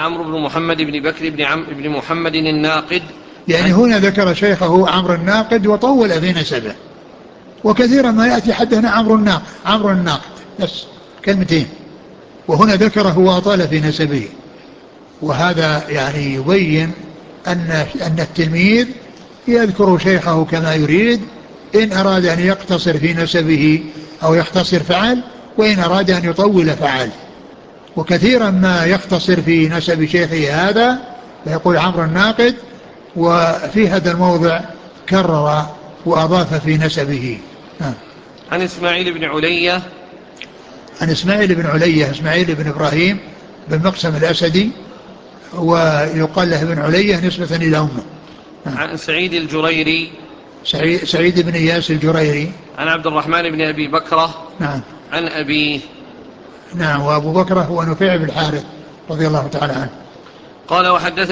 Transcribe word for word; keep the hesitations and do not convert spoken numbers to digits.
عمرو بن محمد بن بكر بن, عم بن محمد الناقد. يعني هنا ذكر شيخه عمرو الناقد وطول في نسبه، وكثيرا ما يأتي حدثنا عمرو الناقد عمرو الناقد بس كلمتين، وهنا ذكره وأطال في نسبه. وهذا يعني يبين أن, أن التلميذ يذكر شيخه كما يريد، إن أراد أن يقتصر في نسبه أو يختصر فعل، وإن أراد أن يطول فعل. وكثيرا ما يختصر في نسب شيخه هذا فيقول عمرو الناقد، وفي هذا الموضع كرر وأضاف في نسبه. عن إسماعيل بن علية عن إسماعيل بن علية إسماعيل بن إبراهيم بن مقسم الأسدي، ويقال له بن علية نسبة إلى أمه. عن سعيد الجريري سعيد, سعيد بن إياس الجريري. عن عبد الرحمن بن أبي بكرة. نعم. عن أبيه. نعم. وأبو بكرة هو نفيع بن الحارث رضي الله تعالى عنه. قال وحدثني